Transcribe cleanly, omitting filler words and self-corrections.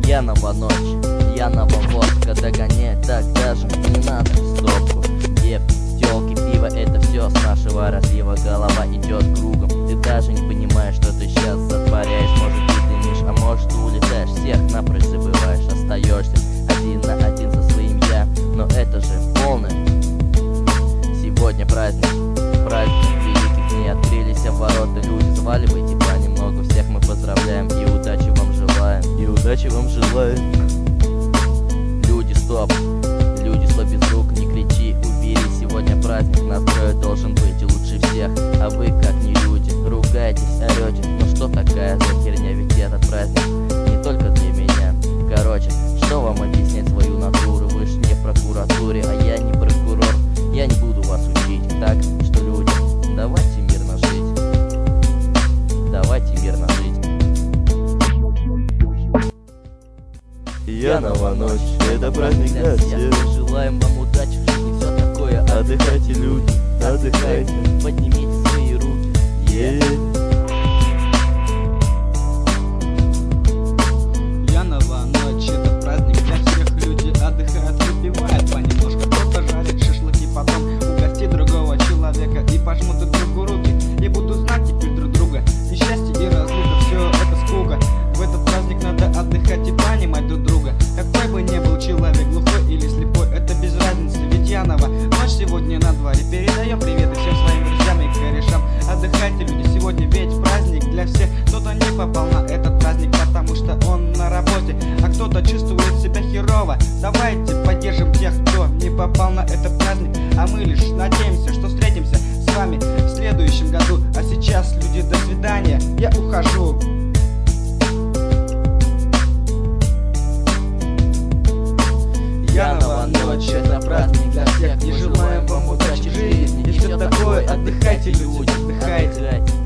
Янова ночь, Янова водка, догонять так даже не надо стопку. Девки, тёлки, пиво, это все с нашего разлива. Голова идет кругом, ты даже не понимаешь, что ты сейчас затворяешь. Может ты дымишь, а может улетаешь, всех напрочь забываешь. Остаешься один на один со своим я, но это же полное. Сегодня праздник, праздник великих дней. Открылись ворота, люди, заваливайте понемногу. Всех мы поздравляем и удачи вам желаем. И удачи вам желаем. Люди, стоп, без рук, не кричи, убери. Сегодня праздник, настрой должен быть лучше всех. А вы как не люди, ругаетесь, орете. Ну что такая за херня, ведь этот праздник не только для меня. Короче, что вам объяснять свою натуру? Вы ж не в прокуратуре, а я не прокурор. Я не буду вас учить, так что, люди, давайте мирно жить. Давайте мирно жить. Янова ночь, это праздник для всех. Желаем вам удачи в жизни, все такое. Отдыхайте, люди, отдыхайте. Поднимите свои руки. Янова ночь, это праздник для всех. Люди отдыхают, выпивают понемножку. Кто-то жарит шашлыки, потом угостит другого человека и пожмут друг другу руки. И будут знать теперь друг друга. Несчастье и разлука, все это скука. В этот праздник надо отдыхать и понимать друг друга. Какой бы ни был человек, глухой или слепой, это без разницы, ведь Янова ночь сегодня на дворе. Передаем приветы всем своим друзьям и корешам. Отдыхайте, люди, сегодня ведь праздник для всех. Кто-то не попал на этот праздник, потому что он на работе, а кто-то чувствует себя херово. Давайте поддержим тех, кто не попал на этот праздник. А мы лишь надеемся, что встретимся с вами в следующем году. А сейчас, люди, до свидания, я ухожу. Янова ночь, это праздник для всех. И желаем вам удачи в жизни и все такое. Отдыхайте, люди, отдыхайте.